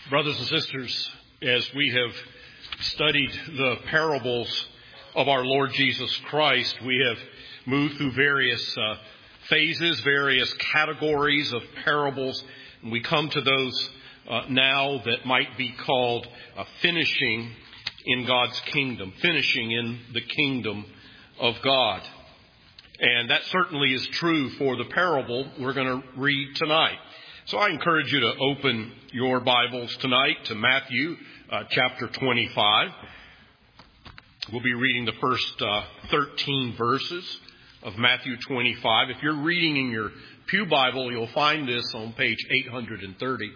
Brothers and sisters, as we have studied the parables of our Lord Jesus Christ, we have moved through various phases, various categories of parables, and we come to those now that might be called finishing in God's kingdom, finishing in the kingdom of God. And that certainly is true for the parable we're going to read tonight. So I encourage you to open your Bibles tonight to Matthew chapter 25. We'll be reading the first 13 verses of Matthew 25. If you're reading in your Pew Bible, you'll find this on page 830.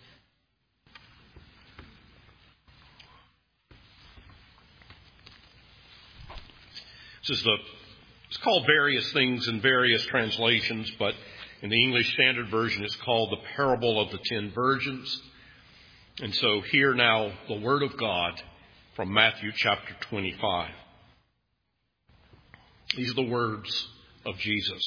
It's called various things in various translations, but in the English Standard Version, it's called the Parable of the 10 Virgins. And so hear now the Word of God from Matthew chapter 25. These are the words of Jesus.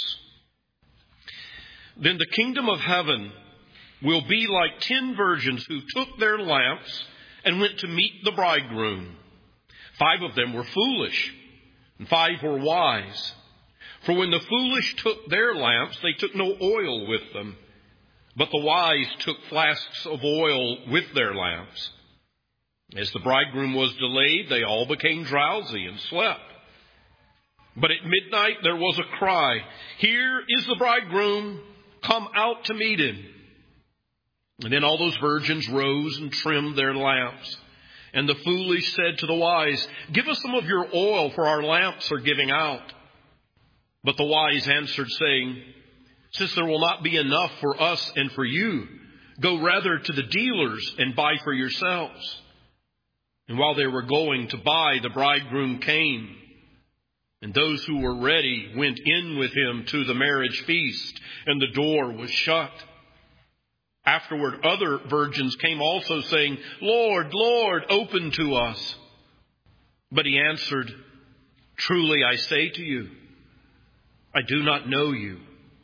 Then the kingdom of heaven will be like 10 virgins who took their lamps and went to meet the bridegroom. 5 of them were foolish, and 5 were wise. For when the foolish took their lamps, they took no oil with them, but the wise took flasks of oil with their lamps. As the bridegroom was delayed, they all became drowsy and slept. But at midnight there was a cry, "Here is the bridegroom, come out to meet him." And then all those virgins rose and trimmed their lamps. And the foolish said to the wise, "Give us some of your oil, for our lamps are giving out." But the wise answered, saying, "Since there will not be enough for us and for you, go rather to the dealers and buy for yourselves." And while they were going to buy, the bridegroom came. And those who were ready went in with him to the marriage feast, and the door was shut. Afterward, other virgins came also, saying, "Lord, Lord, open to us." But he answered, "Truly I say to you, I do not know you.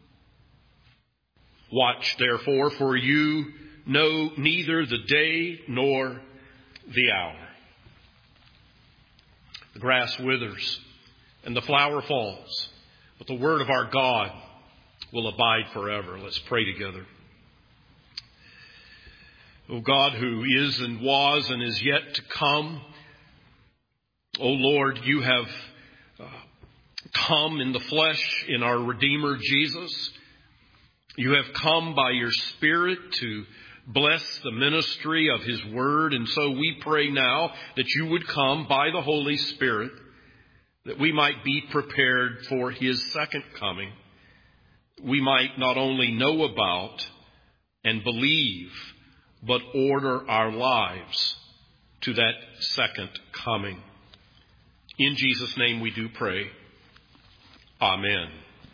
Watch therefore, for you know neither the day nor the hour." The grass withers and the flower falls, but the word of our God will abide forever. Let's pray together. O God, who is and was and is yet to come, O Lord, you have come in the flesh in our Redeemer Jesus. You have come by your Spirit to bless the ministry of his word. And so we pray now that you would come by the Holy Spirit, that we might be prepared for his second coming. We might not only know about and believe, but order our lives to that second coming. In Jesus' name we do pray. Amen.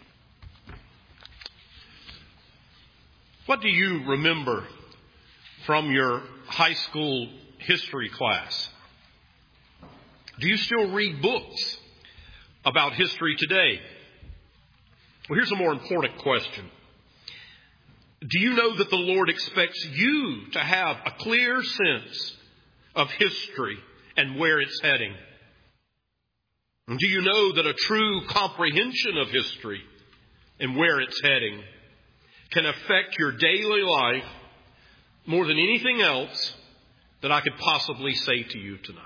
What do you remember from your high school history class? Do you still read books about history today? Well, here's a more important question. Do you know that the Lord expects you to have a clear sense of history and where it's heading? Do you know that a true comprehension of history and where it's heading can affect your daily life more than anything else that I could possibly say to you tonight?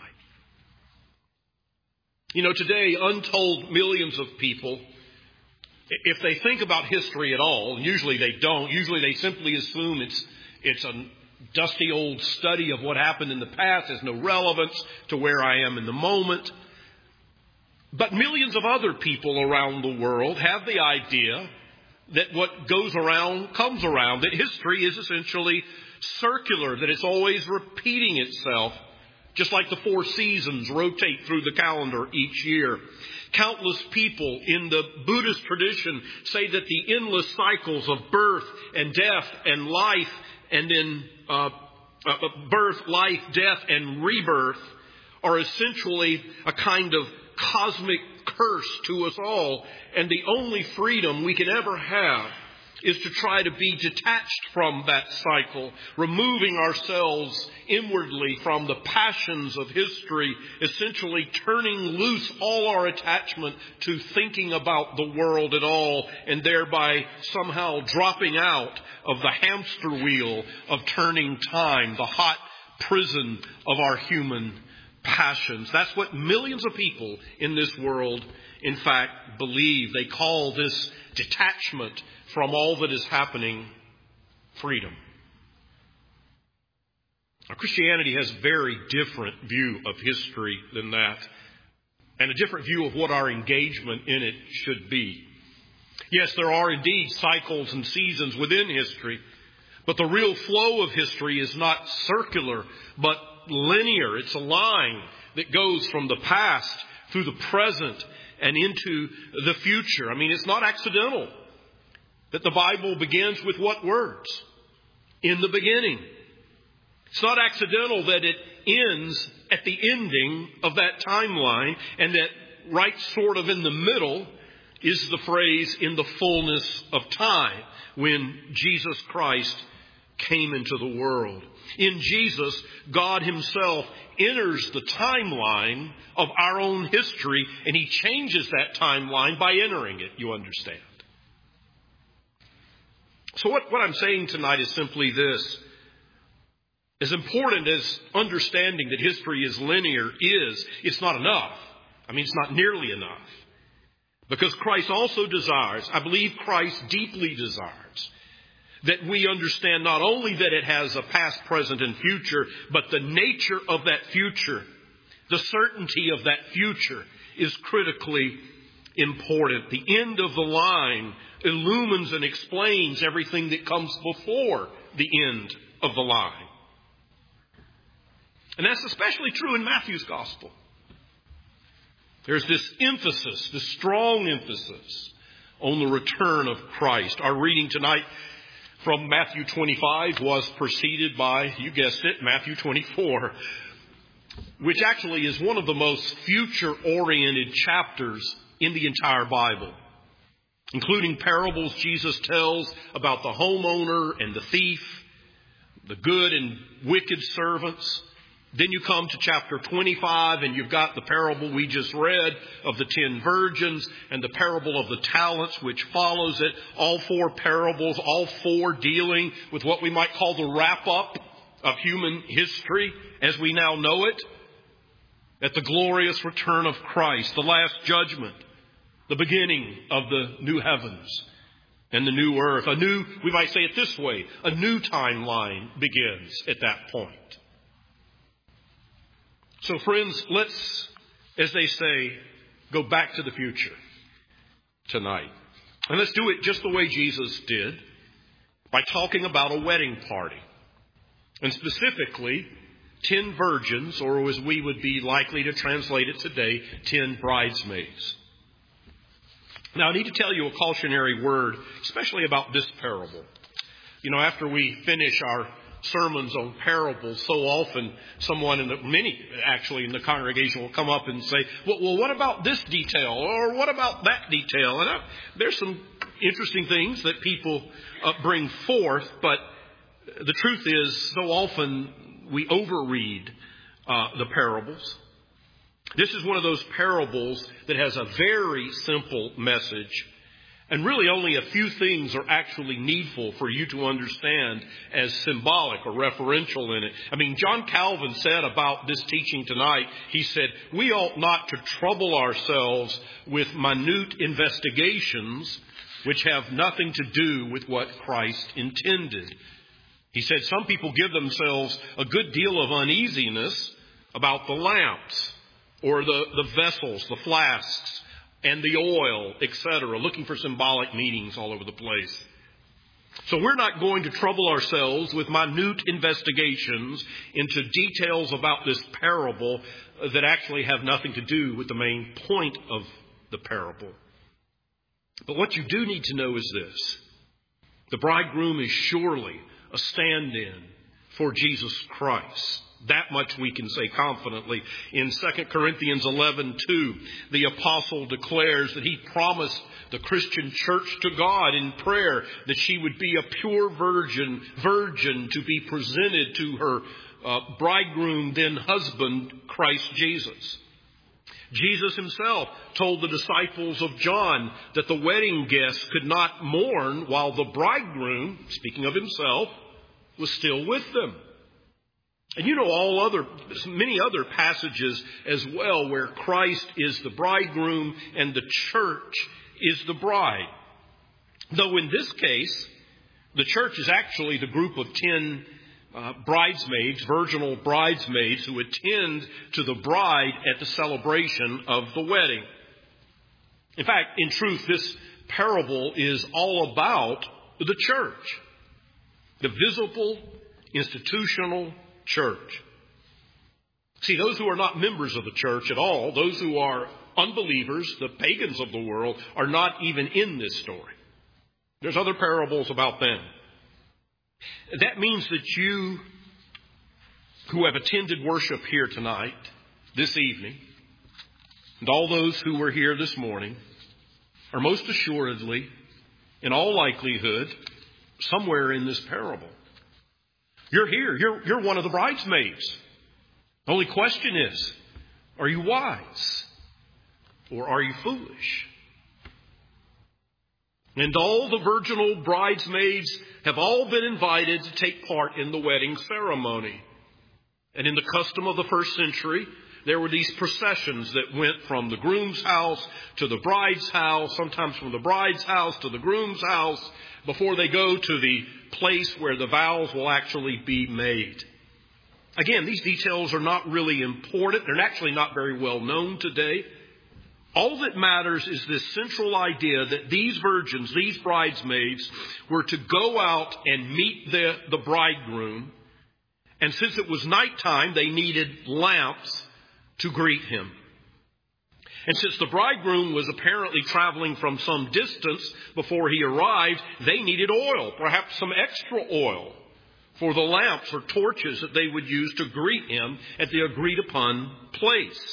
You know, today, untold millions of people, if they think about history at all, and usually they don't, usually they simply assume it's a dusty old study of what happened in the past, has no relevance to where I am in the moment. But millions of other people around the world have the idea that what goes around comes around, that history is essentially circular, that it's always repeating itself, just like the 4 seasons rotate through the calendar each year. Countless people in the Buddhist tradition say that the endless cycles of birth and death and life, and then birth, life, death, and rebirth are essentially a kind of cosmic curse to us all, and the only freedom we can ever have is to try to be detached from that cycle, removing ourselves inwardly from the passions of history, essentially turning loose all our attachment to thinking about the world at all, and thereby somehow dropping out of the hamster wheel of turning time, the hot prison of our human passions. That's what millions of people in this world, in fact, believe. They call this detachment from all that is happening freedom. Now, Christianity has a very different view of history than that, and a different view of what our engagement in it should be. Yes, there are indeed cycles and seasons within history, but the real flow of history is not circular, but linear. It's a line that goes from the past through the present and into the future. I mean, it's not accidental that the Bible begins with what words? In the beginning. It's not accidental that it ends at the ending of that timeline, and that right sort of in the middle is the phrase in the fullness of time, when Jesus Christ came into the world. In Jesus, God Himself enters the timeline of our own history, and He changes that timeline by entering it, you understand. So what I'm saying tonight is simply this. As important as understanding that history is linear is, it's not enough. I mean, it's not nearly enough. Because Christ also desires, I believe Christ deeply desires, that we understand not only that it has a past, present, and future, but the nature of that future, the certainty of that future is critically important. The end of the line illumines and explains everything that comes before the end of the line. And that's especially true in Matthew's Gospel. There's this emphasis, this strong emphasis on the return of Christ. Our reading tonight from Matthew 25 was preceded by, you guessed it, Matthew 24, which actually is one of the most future-oriented chapters in the entire Bible, including parables Jesus tells about the homeowner and the thief, the good and wicked servants. Then you come to chapter 25 and you've got the parable we just read of the 10 virgins and the parable of the talents which follows it. All 4 parables, all 4 dealing with what we might call the wrap-up of human history as we now know it. At the glorious return of Christ, the last judgment, the beginning of the new heavens and the new earth. We might say it this way, a new timeline begins at that point. So friends, let's, as they say, go back to the future tonight. And let's do it just the way Jesus did, by talking about a wedding party. And specifically, 10 virgins, or as we would be likely to translate it today, 10 bridesmaids. Now, I need to tell you a cautionary word, especially about this parable. You know, after we finish our sermons on parables, so often many actually in the congregation will come up and say, well, what about this detail? Or what about that detail? And there's some interesting things that people bring forth, but the truth is, so often we overread the parables. This is one of those parables that has a very simple message, and really only a few things are actually needful for you to understand as symbolic or referential in it. I mean, John Calvin said about this teaching tonight, he said, we ought not to trouble ourselves with minute investigations which have nothing to do with what Christ intended. He said some people give themselves a good deal of uneasiness about the lamps or the vessels, the flasks, and the oil, etc., looking for symbolic meanings all over the place. So we're not going to trouble ourselves with minute investigations into details about this parable that actually have nothing to do with the main point of the parable. But what you do need to know is this. The bridegroom is surely a stand-in for Jesus Christ. That much we can say confidently. In 2 Corinthians 11:2, the apostle declares that he promised the Christian church to God in prayer that she would be a pure virgin to be presented to her bridegroom, then husband, Christ Jesus. Jesus himself told the disciples of John that the wedding guests could not mourn while the bridegroom, speaking of himself, was still with them. And you know many other passages as well where Christ is the bridegroom and the church is the bride. Though in this case, the church is actually the group of 10 bridesmaids, virginal bridesmaids, who attend to the bride at the celebration of the wedding. In fact, in truth, this parable is all about the church, the visible, institutional church. See, those who are not members of the church at all, those who are unbelievers, the pagans of the world, are not even in this story. There's other parables about them. That means that you who have attended worship here tonight, this evening, and all those who were here this morning, are most assuredly, in all likelihood, somewhere in this parable. You're here. You're one of the bridesmaids. The only question is, are you wise or are you foolish? And all the virginal bridesmaids have all been invited to take part in the wedding ceremony. And in the custom of the first century, there were these processions that went from the groom's house to the bride's house, sometimes from the bride's house to the groom's house, before they go to the place where the vows will actually be made. Again, these details are not really important. They're actually not very well known today. All that matters is this central idea that these virgins, these bridesmaids, were to go out and meet the bridegroom. And since it was nighttime, they needed lamps to greet him. And since the bridegroom was apparently traveling from some distance before he arrived, they needed oil, perhaps some extra oil, for the lamps or torches that they would use to greet him at the agreed upon place.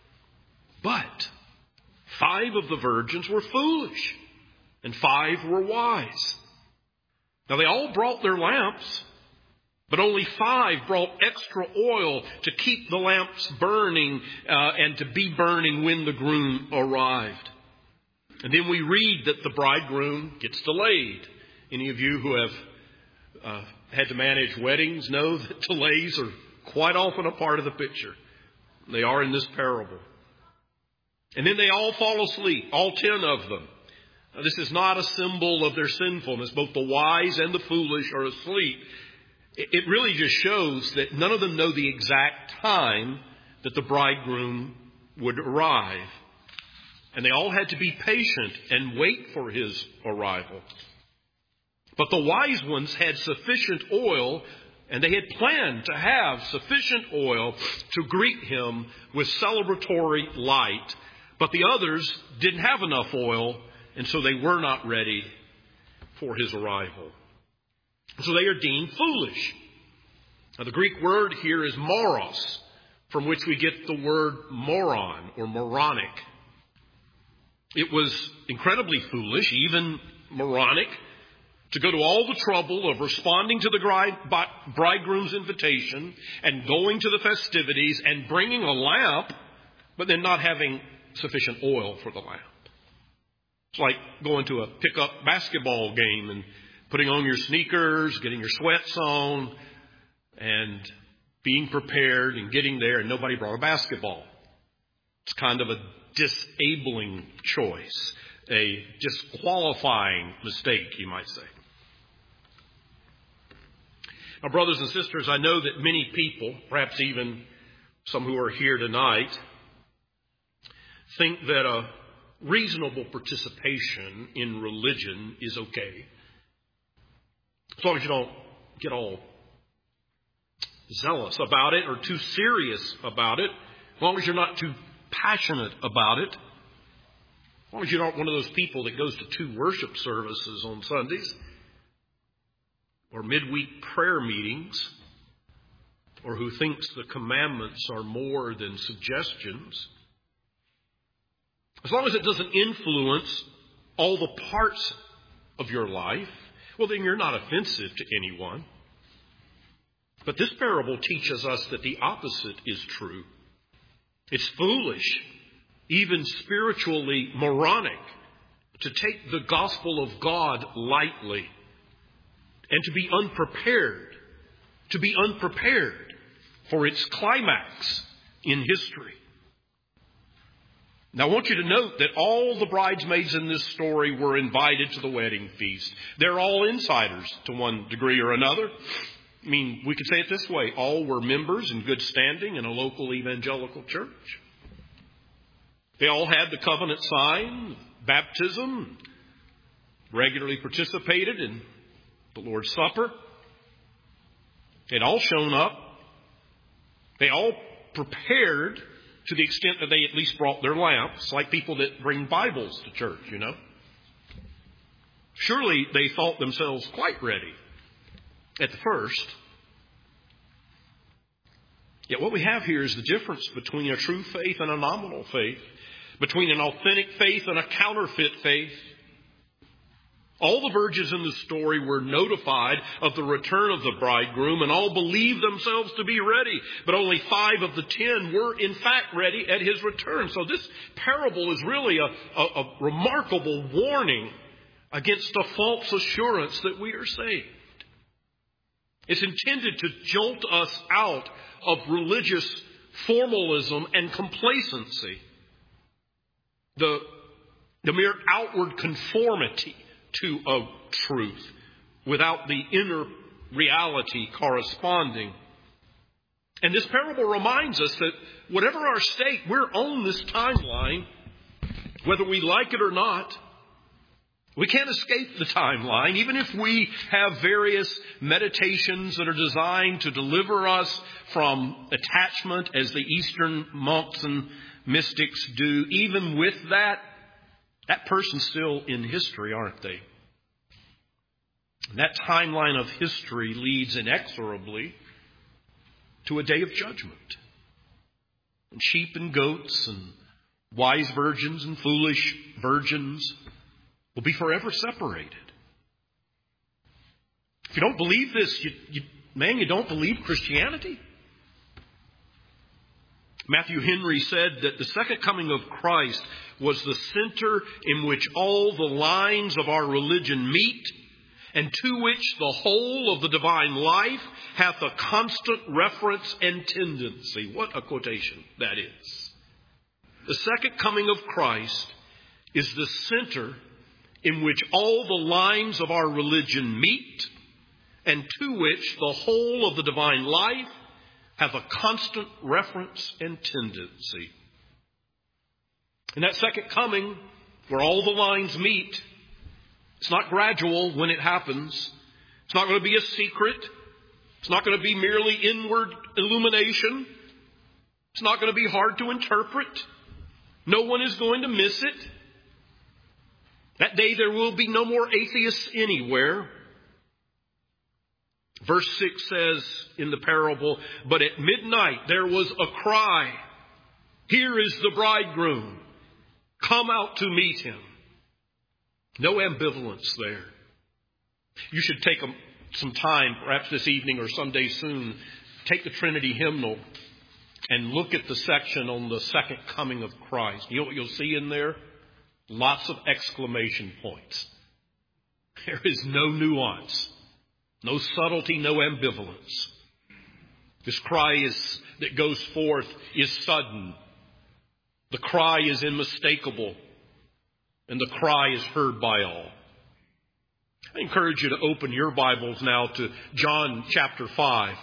But 5 of the virgins were foolish and 5 were wise. Now they all brought their lamps, but only 5 brought extra oil to keep the lamps burning and to be burning when the groom arrived. And then we read that the bridegroom gets delayed. Any of you who have had to manage weddings know that delays are quite often a part of the picture. They are in this parable. And then they all fall asleep, all 10 of them. Now, this is not a symbol of their sinfulness. Both the wise and the foolish are asleep. It really just shows that none of them know the exact time that the bridegroom would arrive. And they all had to be patient and wait for his arrival. But the wise ones had sufficient oil, and they had planned to have sufficient oil to greet him with celebratory light. But the others didn't have enough oil, and so they were not ready for his arrival. So they are deemed foolish. Now, the Greek word here is moros, from which we get the word moron or moronic. It was incredibly foolish, even moronic, to go to all the trouble of responding to the bridegroom's invitation and going to the festivities and bringing a lamp, but then not having sufficient oil for the lamp. It's like going to a pickup basketball game and putting on your sneakers, getting your sweats on, and being prepared and getting there, and nobody brought a basketball. It's kind of a disabling choice, a disqualifying mistake, you might say. Now, brothers and sisters, I know that many people, perhaps even some who are here tonight, think that a reasonable participation in religion is okay, as long as you don't get all zealous about it or too serious about it, as long as you're not too passionate about it, as long as you're not one of those people that goes to 2 worship services on Sundays, or midweek prayer meetings, or who thinks the commandments are more than suggestions, as long as it doesn't influence all the parts of your life, well, then you're not offensive to anyone. But this parable teaches us that the opposite is true. It's foolish, even spiritually moronic, to take the gospel of God lightly and to be unprepared for its climax in history. Now, I want you to note that all the bridesmaids in this story were invited to the wedding feast. They're all insiders to one degree or another. I mean, we could say it this way. All were members in good standing in a local evangelical church. They all had the covenant sign, baptism, regularly participated in the Lord's Supper. They'd all shown up. They all prepared to the extent that they at least brought their lamps, like people that bring Bibles to church, you know. Surely they thought themselves quite ready at the first. Yet what we have here is the difference between a true faith and a nominal faith, between an authentic faith and a counterfeit faith. All the virgins in the story were notified of the return of the bridegroom and all believed themselves to be ready. But only 5 of the 10 were in fact ready at his return. So this parable is really a remarkable warning against a false assurance that we are saved. It's intended to jolt us out of religious formalism and complacency. The mere outward conformity to a truth without the inner reality corresponding. And this parable reminds us that whatever our state, we're on this timeline, whether we like it or not. We can't escape the timeline, even if we have various meditations that are designed to deliver us from attachment, as the Eastern monks and mystics do. Even with that person's still in history, aren't they? And that timeline of history leads inexorably to a day of judgment. And sheep and goats and wise virgins and foolish virgins will be forever separated. If you don't believe this, you don't believe Christianity. Matthew Henry said that the second coming of Christ was the center in which all the lines of our religion meet, and to which the whole of the divine life hath a constant reference and tendency. What a quotation that is. The second coming of Christ is the center in which all the lines of our religion meet, and to which the whole of the divine life have a constant reference and tendency. In that second coming, where all the lines meet, it's not gradual when it happens. It's not going to be a secret. It's not going to be merely inward illumination. It's not going to be hard to interpret. No one is going to miss it. That day there will be no more atheists anywhere. Verse 6 says in the parable, "But at midnight there was a cry, 'Here is the bridegroom. Come out to meet him.'" No ambivalence there. You should take some time, perhaps this evening or someday soon, take the Trinity hymnal and look at the section on the second coming of Christ. You know what you'll see in there? Lots of exclamation points. There is no nuance, no subtlety, no ambivalence. This cry that goes forth is sudden. The cry is unmistakable, and the cry is heard by all. I encourage you to open your Bibles now to John chapter 5.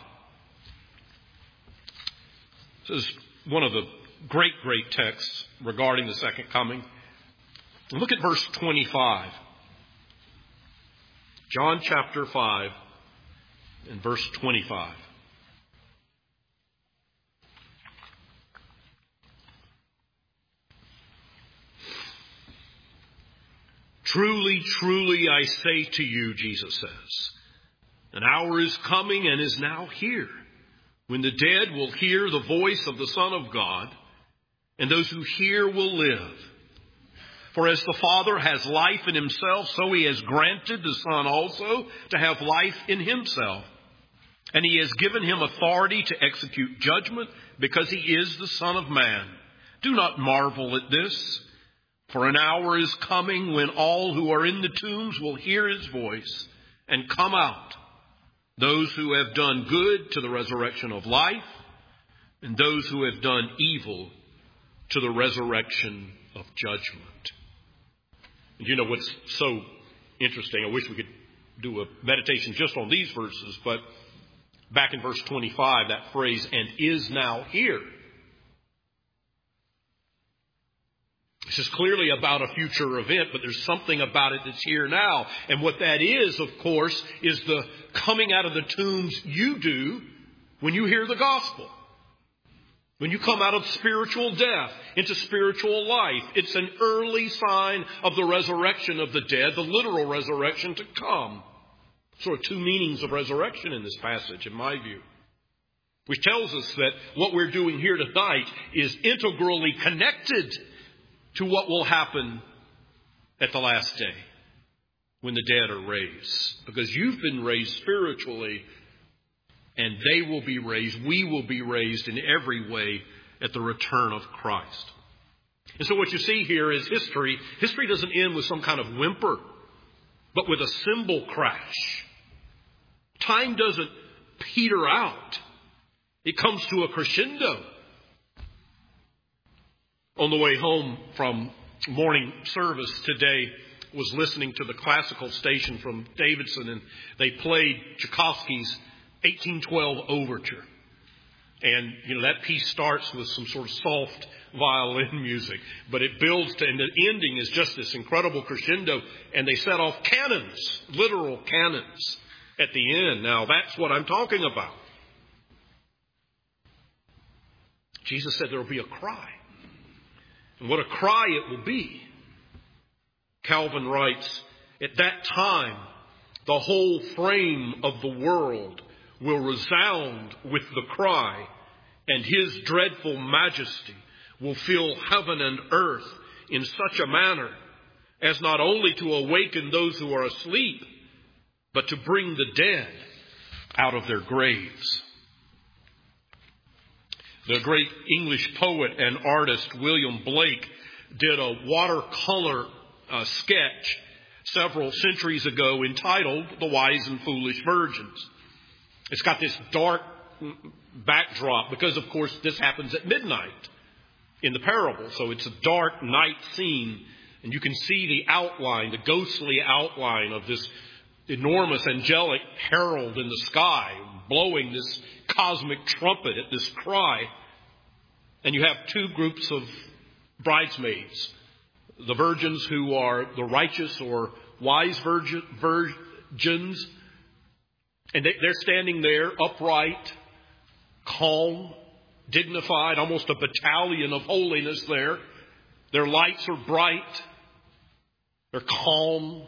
This is one of the great texts regarding the second coming. Look at verse 25. John chapter 5 and verse 25. "Truly, truly, I say to you," Jesus says, "an hour is coming and is now here when the dead will hear the voice of the Son of God, and those who hear will live. For as the Father has life in himself, so he has granted the Son also to have life in himself. And he has given him authority to execute judgment, because he is the Son of Man. Do not marvel at this, for an hour is coming when all who are in the tombs will hear his voice and come out. Those who have done good to the resurrection of life, and those who have done evil to the resurrection of judgment. And you know what's so interesting? I wish we could do a meditation just on these verses, but back in verse 25, that phrase, and is now here. This is clearly about a future event, but there's something about it that's here now. And what that is, of course, is the coming out of the tombs you do when you hear the gospel. When you come out of spiritual death into spiritual life. It's an early sign of the resurrection of the dead, the literal resurrection to come. Sort of two meanings of resurrection in this passage, in my view. Which tells us that what we're doing here tonight is integrally connected to what will happen at the last day when the dead are raised. Because you've been raised spiritually, and they will be raised, we will be raised in every way at the return of Christ. And so what you see here is history. History doesn't end with some kind of whimper, but with a cymbal crash. Time doesn't peter out. It comes to a crescendo. On the way home from morning service today, was listening to the classical station from Davidson, and they played Tchaikovsky's 1812 Overture. And, that piece starts with some sort of soft violin music, but it builds to, and the ending is just this incredible crescendo, and they set off cannons, literal cannons, at the end. Now, that's what I'm talking about. Jesus said there will be a cry. And what a cry it will be. Calvin writes, at that time, the whole frame of the world will resound with the cry, and his dreadful majesty will fill heaven and earth in such a manner as not only to awaken those who are asleep, but to bring the dead out of their graves. The great English poet and artist William Blake did a watercolor sketch several centuries ago entitled The Wise and Foolish Virgins. It's got this dark backdrop because, of course, this happens at midnight in the parable. So it's a dark night scene, and you can see the outline, the ghostly outline of this enormous angelic herald in the sky blowing this cosmic trumpet at this cry. And you have two groups of bridesmaids. The virgins who are the righteous or wise virgins. And they're standing there upright, calm, dignified, almost a battalion of holiness there. Their lights are bright. They're calm.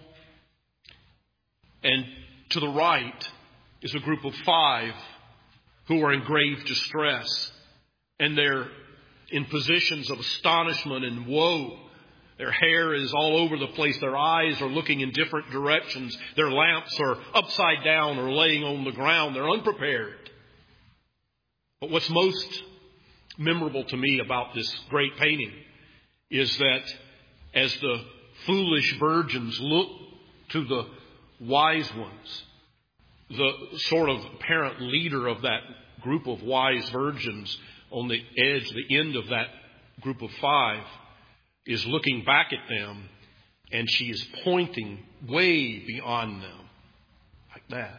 And to the right is a group of 5 who are in grave distress. And they're in positions of astonishment and woe. Their hair is all over the place. Their eyes are looking in different directions. Their lamps are upside down or laying on the ground. They're unprepared. But what's most memorable to me about this great painting is that as the foolish virgins look to the wise ones, the sort of apparent leader of that group of wise virgins on the edge, the end of that group of 5, is looking back at them, and she is pointing way beyond them, like that.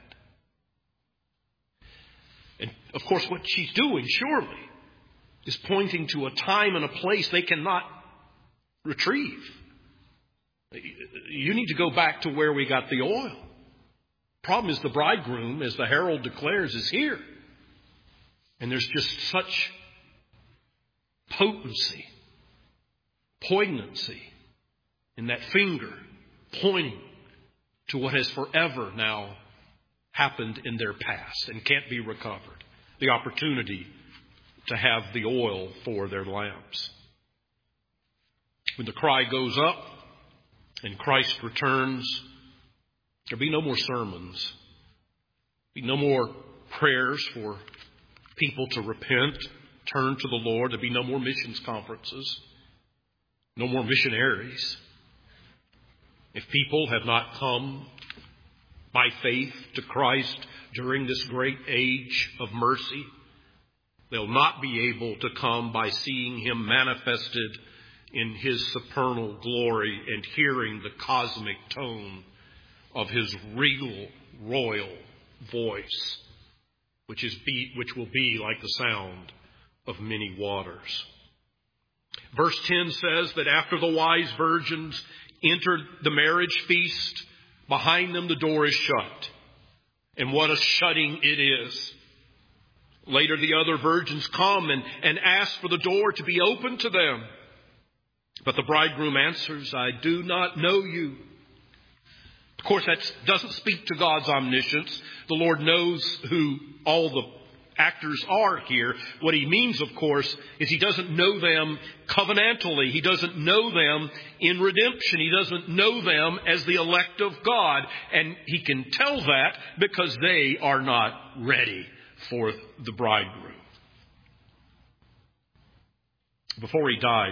And of course, what she's doing, surely, is pointing to a time and a place they cannot retrieve. You need to go back to where we got the oil. Problem is, the bridegroom, as the herald declares, is here. And there's just such potency, poignancy in that finger pointing to what has forever now happened in their past and can't be recovered. the opportunity to have the oil for their lamps. When the cry goes up and Christ returns, there'll be no more sermons. There'll be no more prayers for people to repent, turn to the Lord. There'll be no more missions conferences, no more missionaries. If people have not come by faith to Christ during this great age of mercy, they'll not be able to come by seeing Him manifested in His supernal glory and hearing the cosmic tone of His regal, royal voice, which will be like the sound of many waters. Verse 10 says that after the wise virgins entered the marriage feast, behind them the door is shut. And what a shutting it is. Later the other virgins come and ask for the door to be opened to them. But the bridegroom answers, I do not know you. Of course, that doesn't speak to God's omniscience. The Lord knows who all the actors are here. What He means, of course, is He doesn't know them covenantally. He doesn't know them in redemption. He doesn't know them as the elect of God. And He can tell that because they are not ready for the bridegroom. Before he died,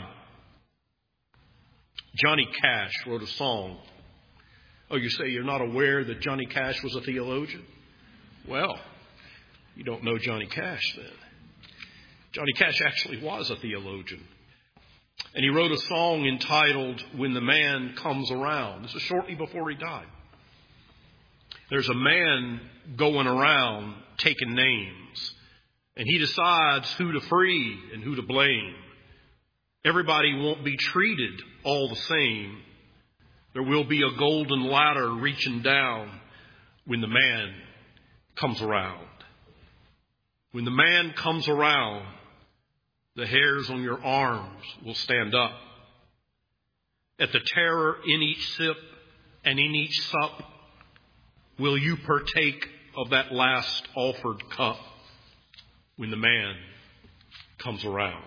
Johnny Cash wrote a song. Oh, you say you're not aware that Johnny Cash was a theologian? Well, you don't know Johnny Cash then. Johnny Cash actually was a theologian. And he wrote a song entitled, When the Man Comes Around. This is shortly before he died. There's a man going around taking names. And he decides who to free and who to blame. Everybody won't be treated all the same. There will be a golden ladder reaching down when the man comes around. When the man comes around, the hairs on your arms will stand up. At the terror in each sip and in each sup, will you partake of that last offered cup when the man comes around?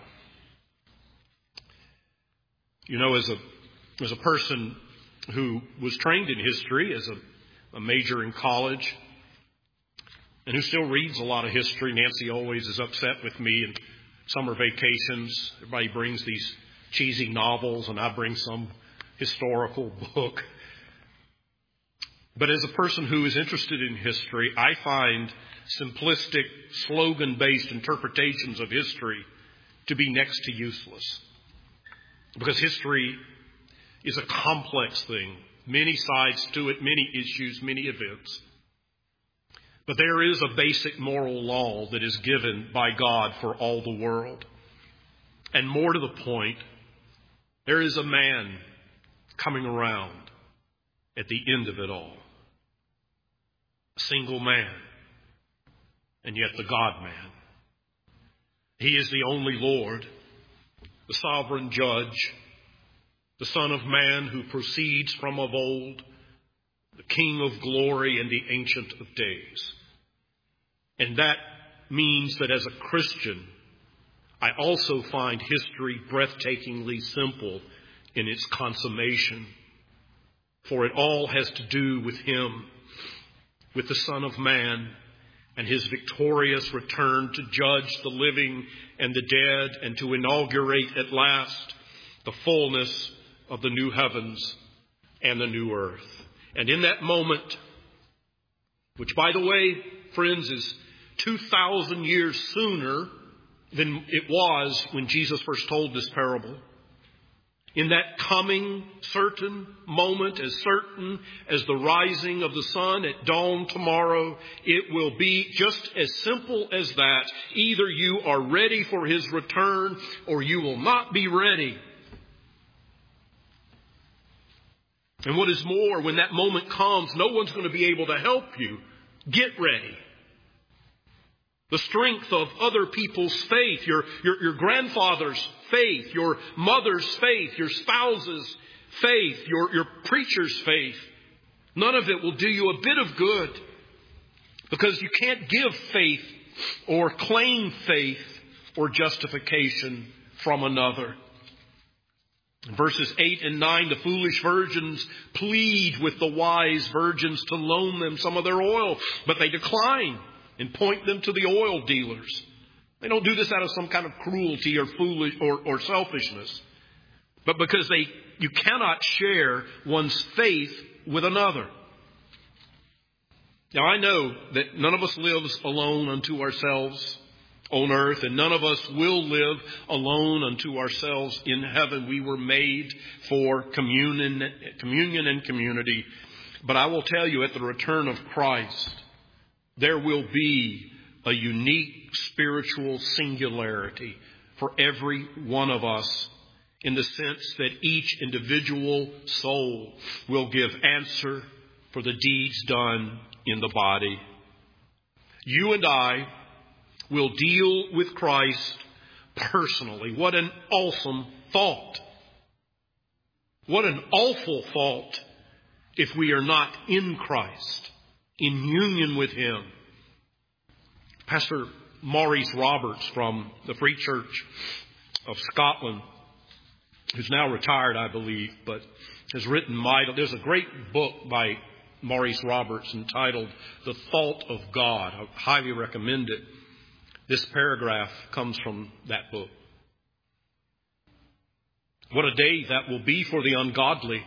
You know, as a person who was trained in history as a major in college, and who still reads a lot of history. Nancy always is upset with me in summer vacations. Everybody brings these cheesy novels, and I bring some historical book. But as a person who is interested in history, I find simplistic, slogan-based interpretations of history to be next to useless. Because history is a complex thing. Many sides to it, many issues, many events. But there is a basic moral law that is given by God for all the world. And more to the point, there is a man coming around at the end of it all. A single man, and yet the God-man. He is the only Lord, the sovereign judge, the Son of Man who proceeds from of old, the King of glory and the Ancient of Days. And that means that as a Christian, I also find history breathtakingly simple in its consummation. For it all has to do with Him, with the Son of Man, and His victorious return to judge the living and the dead, and to inaugurate at last the fullness of the new heavens and the new earth. And in that moment, which, by the way, friends, is 2,000 years sooner than it was when Jesus first told this parable, in that coming certain moment, as certain as the rising of the sun at dawn tomorrow, it will be just as simple as that. Either you are ready for His return or you will not be ready. And what is more, when that moment comes, no one's going to be able to help you. Get ready. The strength of other people's faith, your grandfather's faith, your mother's faith, your spouse's faith, your preacher's faith, none of it will do you a bit of good, because you can't give faith or claim faith or justification from another. In verses 8 and 9, the foolish virgins plead with the wise virgins to loan them some of their oil, but they decline and point them to the oil dealers. They don't do this out of some kind of cruelty or foolish or selfishness, but because you cannot share one's faith with another. Now, I know that none of us lives alone unto ourselves on earth, and none of us will live alone unto ourselves in heaven. We were made for communion and community. But I will tell you, at the return of Christ, there will be a unique spiritual singularity for every one of us, in the sense that each individual soul will give answer for the deeds done in the body. You and I will deal with Christ personally. What an awesome thought. What an awful thought if we are not in Christ, in union with Him. Pastor Maurice Roberts from the Free Church of Scotland, who's now retired, I believe, but has written there's a great book by Maurice Roberts entitled The Thought of God. I highly recommend it. This paragraph comes from that book. What a day that will be for the ungodly.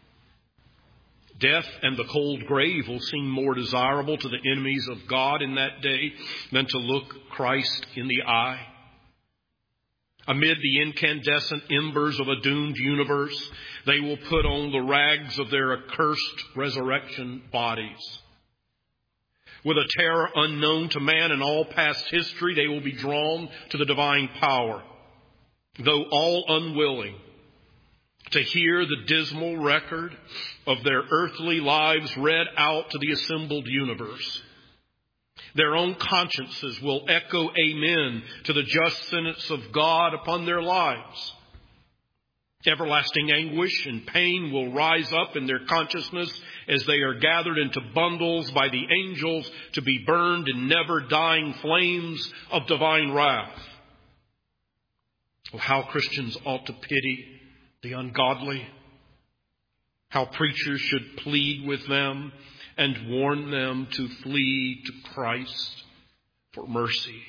Death and the cold grave will seem more desirable to the enemies of God in that day than to look Christ in the eye. Amid the incandescent embers of a doomed universe, they will put on the rags of their accursed resurrection bodies. With a terror unknown to man in all past history, they will be drawn to the divine power, though all unwilling to hear the dismal record of their earthly lives read out to the assembled universe. Their own consciences will echo amen to the just sentence of God upon their lives. Everlasting anguish and pain will rise up in their consciousness as they are gathered into bundles by the angels to be burned in never-dying flames of divine wrath. Oh, how Christians ought to pity the ungodly. How preachers should plead with them and warn them to flee to Christ for mercy.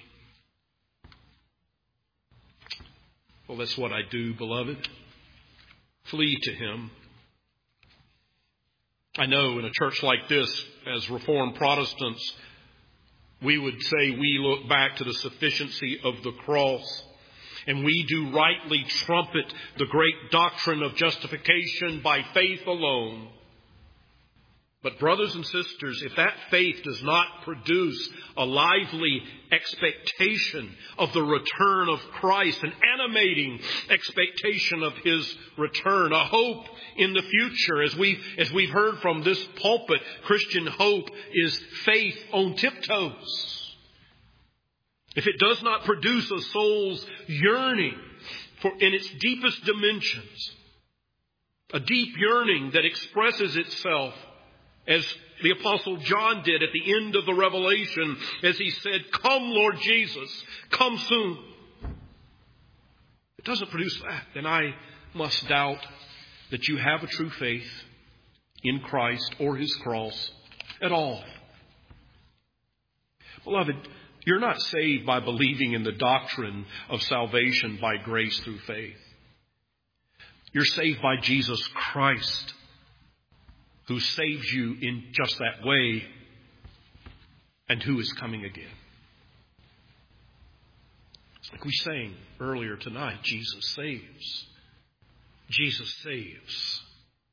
Well, that's what I do, beloved. Flee to Him. I know in a church like this, as Reformed Protestants, we would say we look back to the sufficiency of the cross, and we do rightly trumpet the great doctrine of justification by faith alone. But brothers and sisters, if that faith does not produce a lively expectation of the return of Christ, an animating expectation of His return, a hope in the future, as we've heard from this pulpit, Christian hope is faith on tiptoes. If it does not produce a soul's yearning in its deepest dimensions, a deep yearning that expresses itself as the Apostle John did at the end of the Revelation, as he said, "Come, Lord Jesus, come soon." If it doesn't produce that, then I must doubt that you have a true faith in Christ or His cross at all. Beloved, you're not saved by believing in the doctrine of salvation by grace through faith. You're saved by Jesus Christ, who saves you in just that way and who is coming again. It's like we sang earlier tonight, Jesus saves. Jesus saves.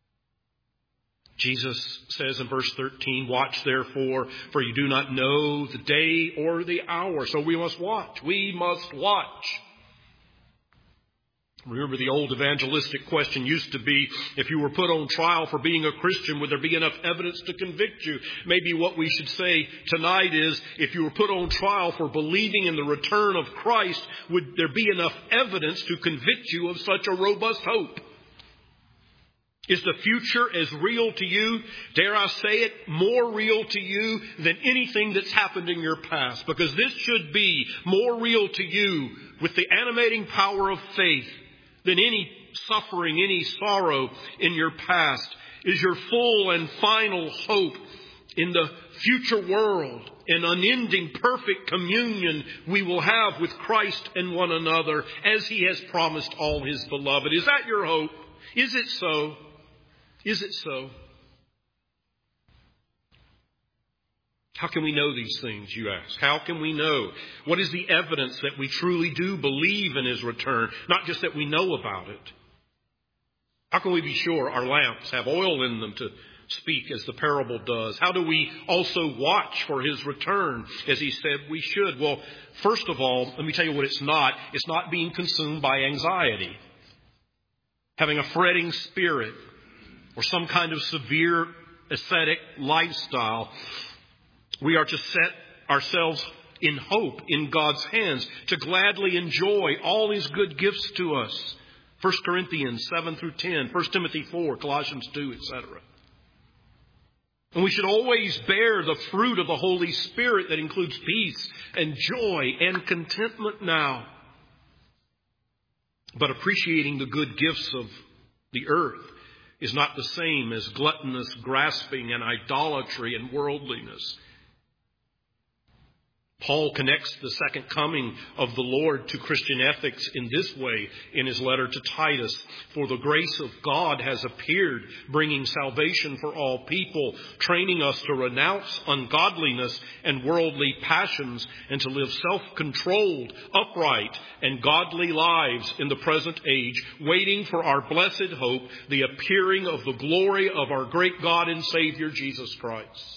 Jesus says in verse 13, "Watch therefore, for you do not know the day or the hour." So we must watch. We must watch. Remember, the old evangelistic question used to be, if you were put on trial for being a Christian, would there be enough evidence to convict you? Maybe what we should say tonight is, if you were put on trial for believing in the return of Christ, would there be enough evidence to convict you of such a robust hope? Is the future as real to you, dare I say it, more real to you than anything that's happened in your past? Because this should be more real to you with the animating power of faith than any suffering, any sorrow in your past. Is your full and final hope in the future world, an unending perfect communion we will have with Christ and one another as He has promised all His beloved. Is that your hope? Is it so? Is it so? How can we know these things, you ask? How can we know? What is the evidence that we truly do believe in His return? Not just that we know about it. How can we be sure our lamps have oil in them to speak as the parable does? How do we also watch for His return as He said we should? Well, first of all, let me tell you what it's not. It's not being consumed by anxiety, having a fretting spirit, or some kind of severe ascetic lifestyle. We are to set ourselves in hope in God's hands, to gladly enjoy all His good gifts to us. 1 Corinthians 7 through 10, 1 Timothy 4, Colossians 2, etc. And we should always bear the fruit of the Holy Spirit that includes peace and joy and contentment now. But appreciating the good gifts of the earth is not the same as gluttonous grasping and idolatry and worldliness. Paul connects the second coming of the Lord to Christian ethics in this way in his letter to Titus. For the grace of God has appeared, bringing salvation for all people, training us to renounce ungodliness and worldly passions and to live self-controlled, upright, and godly lives in the present age, waiting for our blessed hope, the appearing of the glory of our great God and Savior, Jesus Christ.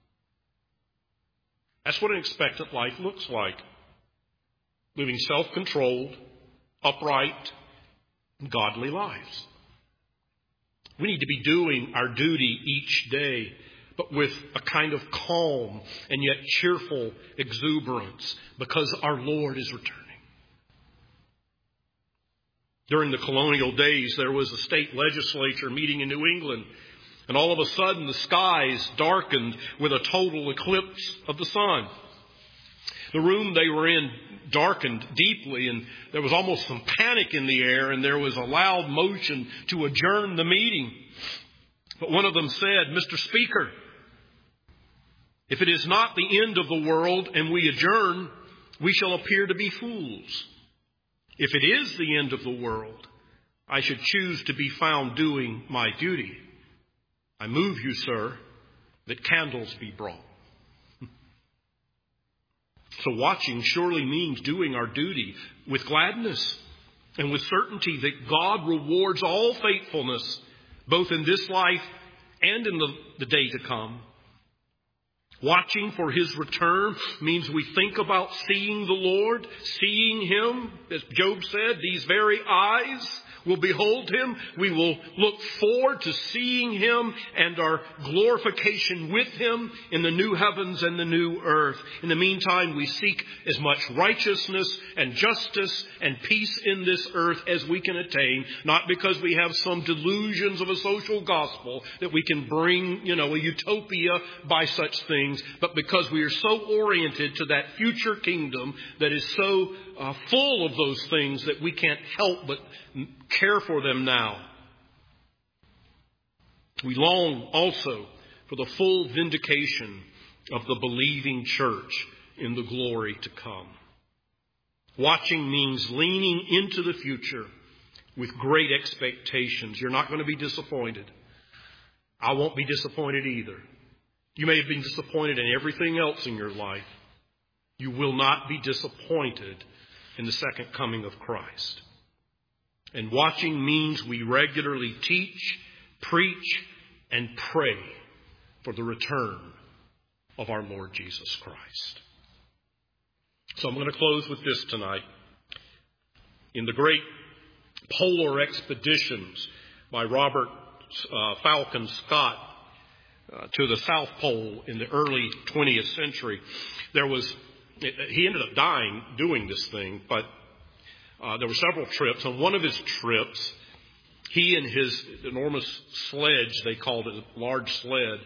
That's what an expectant life looks like. Living self-controlled, upright, and godly lives. We need to be doing our duty each day, but with a kind of calm and yet cheerful exuberance, because our Lord is returning. During the colonial days, there was a state legislature meeting in New England. And all of a sudden, the skies darkened with a total eclipse of the sun. The room they were in darkened deeply, and there was almost some panic in the air, and there was a loud motion to adjourn the meeting. But one of them said, "Mr. Speaker, if it is not the end of the world and we adjourn, we shall appear to be fools. If it is the end of the world, I should choose to be found doing my duty. I move you, sir, that candles be brought." So watching surely means doing our duty with gladness and with certainty that God rewards all faithfulness, both in this life and in the day to come. Watching for His return means we think about seeing the Lord, seeing Him. As Job said, these very eyes will behold Him. We will look forward to seeing Him and our glorification with Him in the new heavens and the new earth. In the meantime, we seek as much righteousness and justice and peace in this earth as we can attain, not because we have some delusions of a social gospel that we can bring, a utopia by such things, but because we are so oriented to that future kingdom that is so full of those things that we can't help but care for them now. We long also for the full vindication of the believing church in the glory to come. Watching means leaning into the future with great expectations. You're not going to be disappointed. I won't be disappointed either. You may have been disappointed in everything else in your life. You will not be disappointed in the second coming of Christ. And watching means we regularly teach, preach, and pray for the return of our Lord Jesus Christ. So I'm going to close with this tonight. In the great polar expeditions by Robert Falcon Scott to the South Pole in the early 20th century, he ended up dying doing this thing, but there were several trips. On one of his trips, he and his enormous sledge, they called it a large sled,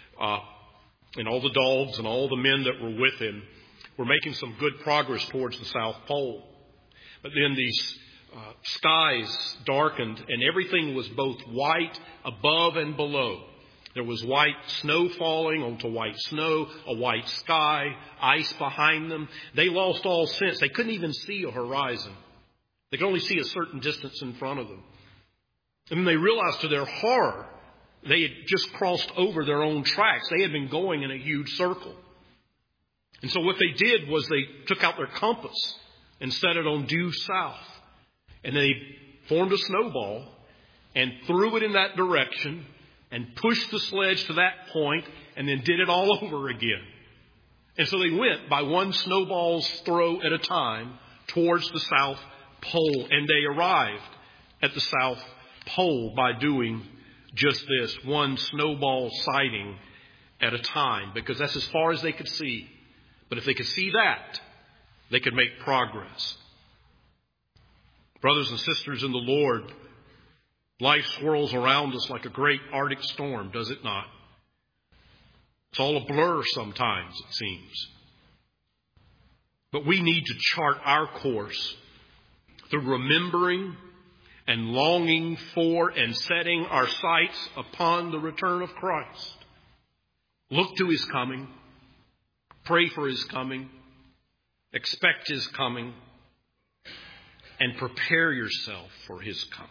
and all the dogs and all the men that were with him were making some good progress towards the South Pole. But then these skies darkened, and everything was both white above and below. There was white snow falling onto white snow, a white sky, ice behind them. They lost all sense. They couldn't even see a horizon. They could only see a certain distance in front of them. And then they realized to their horror, they had just crossed over their own tracks. They had been going in a huge circle. And so what they did was they took out their compass and set it on due south. And they formed a snowball and threw it in that direction and pushed the sledge to that point and then did it all over again. And so they went by one snowball's throw at a time towards the South Pole. And they arrived at the South Pole by doing just this, one snowball sighting at a time, because that's as far as they could see. But if they could see that, they could make progress. Brothers and sisters in the Lord, life swirls around us like a great Arctic storm, does it not? It's all a blur sometimes, it seems. But we need to chart our course through remembering and longing for and setting our sights upon the return of Christ. Look to His coming. Pray for His coming. Expect His coming. And prepare yourself for His coming.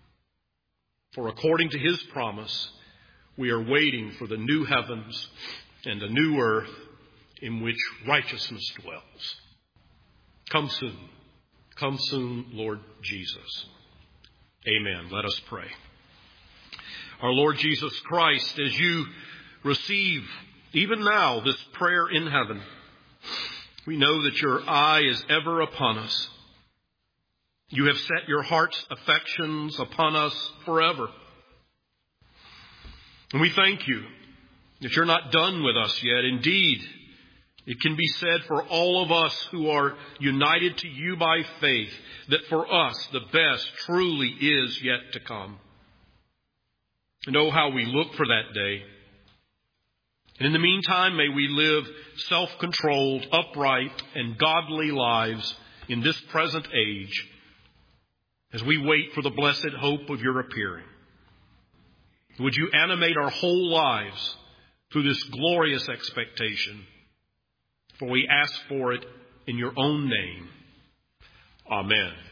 For according to His promise, we are waiting for the new heavens and the new earth in which righteousness dwells. Come soon. Come soon, Lord Jesus. Amen. Let us pray. Our Lord Jesus Christ, as you receive even now this prayer in heaven, we know that your eye is ever upon us. You have set your heart's affections upon us forever. And we thank you that you're not done with us yet. Indeed, it can be said for all of us who are united to you by faith that for us the best truly is yet to come. And oh, how we look for that day. And in the meantime, may we live self-controlled, upright, and godly lives in this present age as we wait for the blessed hope of your appearing. Would you animate our whole lives through this glorious expectation? For we ask for it in your own name. Amen.